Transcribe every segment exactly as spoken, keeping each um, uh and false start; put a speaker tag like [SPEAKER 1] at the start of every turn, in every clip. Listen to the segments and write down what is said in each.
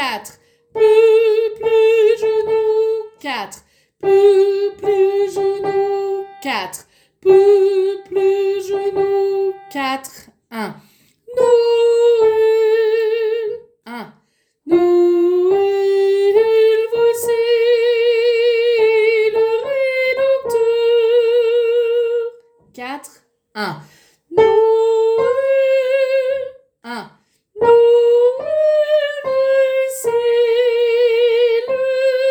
[SPEAKER 1] quatre. Peuple genou, quatre. Peuple genou, quatre. Peuple genou, quatre. un. Noël, un. Noël, voici le Rédempteur. quatre. un. Noël, un. Noël, voici le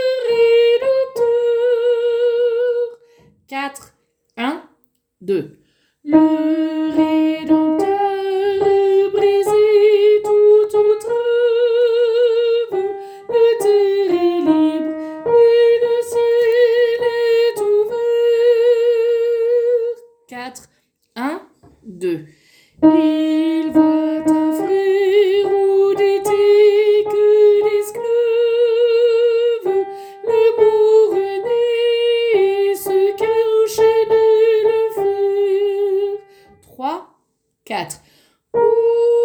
[SPEAKER 1] Rédempteur. quatre. un. deux. Le Rédempteur a brisé toute trêve, le terre est libre et le ciel est ouvert. quatre. un. deux. Il voit un frère auditer que l'esclave, l'amour renaît, ce qu'enchaînait le fer. trois. quatre.